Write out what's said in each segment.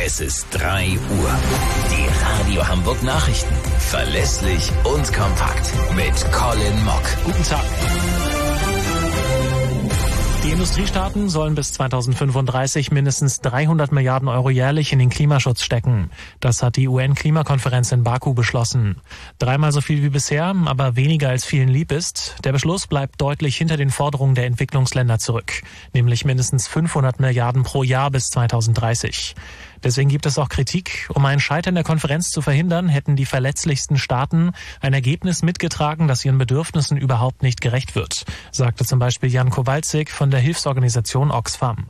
Es ist 3 Uhr. Die Radio Hamburg Nachrichten. Verlässlich und kompakt. Mit Colin Mock. Guten Tag. Die Industriestaaten sollen bis 2035 mindestens 300 Milliarden Euro jährlich in den Klimaschutz stecken. Das hat die UN-Klimakonferenz in Baku beschlossen. 3-mal so viel wie bisher, aber weniger als vielen lieb ist. Der Beschluss bleibt deutlich hinter den Forderungen der Entwicklungsländer zurück, nämlich mindestens 500 Milliarden pro Jahr bis 2030. Deswegen gibt es auch Kritik. Um ein Scheitern der Konferenz zu verhindern, hätten die verletzlichsten Staaten ein Ergebnis mitgetragen, das ihren Bedürfnissen überhaupt nicht gerecht wird, sagte zum Beispiel Jan Kowalczyk von der Hilfsorganisation Oxfam.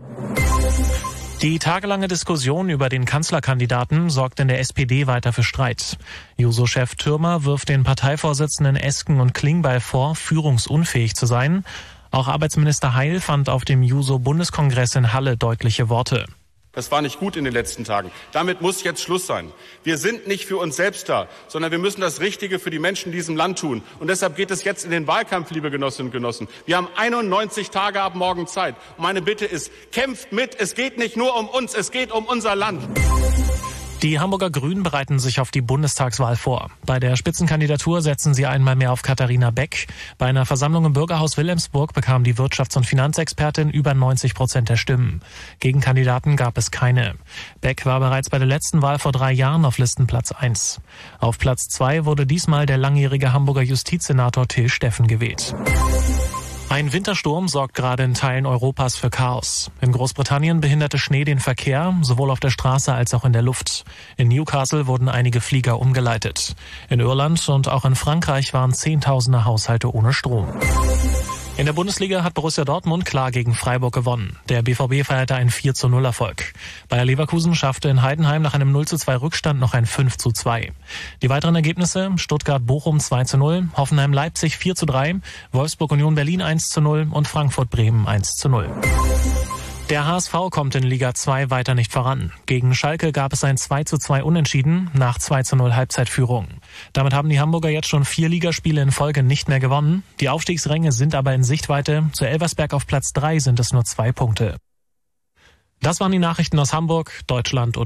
Die tagelange Diskussion über den Kanzlerkandidaten sorgt in der SPD weiter für Streit. Juso-Chef Thürmer wirft den Parteivorsitzenden Esken und Klingbeil vor, führungsunfähig zu sein. Auch Arbeitsminister Heil fand auf dem Juso-Bundeskongress in Halle deutliche Worte. Das war nicht gut in den letzten Tagen. Damit muss jetzt Schluss sein. Wir sind nicht für uns selbst da, sondern wir müssen das Richtige für die Menschen in diesem Land tun. Und deshalb geht es jetzt in den Wahlkampf, liebe Genossinnen und Genossen. Wir haben 91 Tage ab morgen Zeit. Und meine Bitte ist, kämpft mit. Es geht nicht nur um uns, es geht um unser Land. Die Hamburger Grünen bereiten sich auf die Bundestagswahl vor. Bei der Spitzenkandidatur setzen sie einmal mehr auf Katharina Beck. Bei einer Versammlung im Bürgerhaus Wilhelmsburg bekam die Wirtschafts- und Finanzexpertin über 90% der Stimmen. Gegenkandidaten gab es keine. Beck war bereits bei der letzten Wahl vor 3 Jahren auf Listenplatz 1. Auf Platz 2 wurde diesmal der langjährige Hamburger Justizsenator Till Steffen gewählt. Ein Wintersturm sorgt gerade in Teilen Europas für Chaos. In Großbritannien behinderte Schnee den Verkehr, sowohl auf der Straße als auch in der Luft. In Newcastle wurden einige Flieger umgeleitet. In Irland und auch in Frankreich waren Zehntausende Haushalte ohne Strom. In der Bundesliga hat Borussia Dortmund klar gegen Freiburg gewonnen. Der BVB feierte einen 4:0 Erfolg. Bayer Leverkusen schaffte in Heidenheim nach einem 0:2 Rückstand noch ein 5:2. Die weiteren Ergebnisse: Stuttgart-Bochum 2:0, Hoffenheim-Leipzig 4:3, Wolfsburg-Union Berlin 1:0 und Frankfurt-Bremen 1:0. Der HSV kommt in Liga 2 weiter nicht voran. Gegen Schalke gab es ein 2:2 Unentschieden nach 2:0 Halbzeitführung. Damit haben die Hamburger jetzt schon 4 Ligaspiele in Folge nicht mehr gewonnen. Die Aufstiegsränge sind aber in Sichtweite. Zu Elversberg auf Platz 3 sind es nur 2 Punkte. Das waren die Nachrichten aus Hamburg, Deutschland und